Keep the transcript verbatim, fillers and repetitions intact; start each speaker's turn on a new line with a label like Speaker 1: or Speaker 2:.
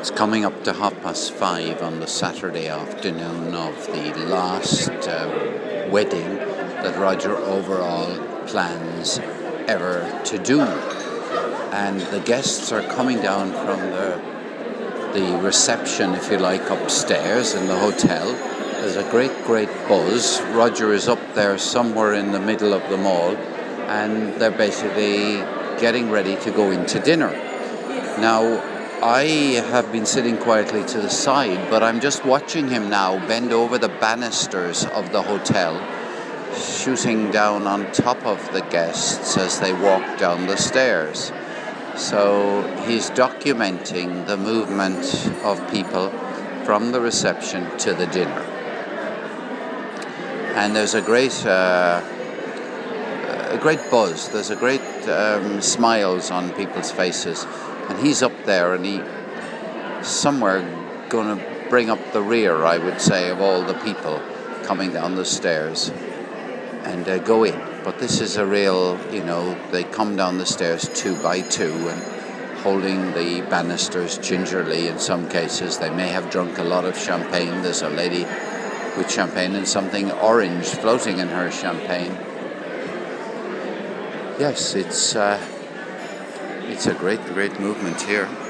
Speaker 1: It's coming up to half past five on the Saturday afternoon of the last uh, wedding that Roger Overall plans ever to do. And the guests are coming down from the, the reception, if you like, upstairs in the hotel. There's a great, great buzz. Roger is up there somewhere in the middle of them all, and they're basically getting ready to go into dinner. Now, I have been sitting quietly to the side, but I'm just watching him now bend over the banisters of the hotel, shooting down on top of the guests as they walk down the stairs. So he's documenting the movement of people from the reception to the dinner. And there's a great, uh, a great buzz. There's a great um, smiles on people's faces. And he's up there, and he somewhere going to bring up the rear, I would say, of all the people coming down the stairs and uh, go in. But this is a real, you know, they come down the stairs two by two and holding the banisters gingerly in some cases. They may have drunk a lot of champagne. There's a lady with champagne and something orange floating in her champagne. Yes, it's... Uh, It's a great, great movement here.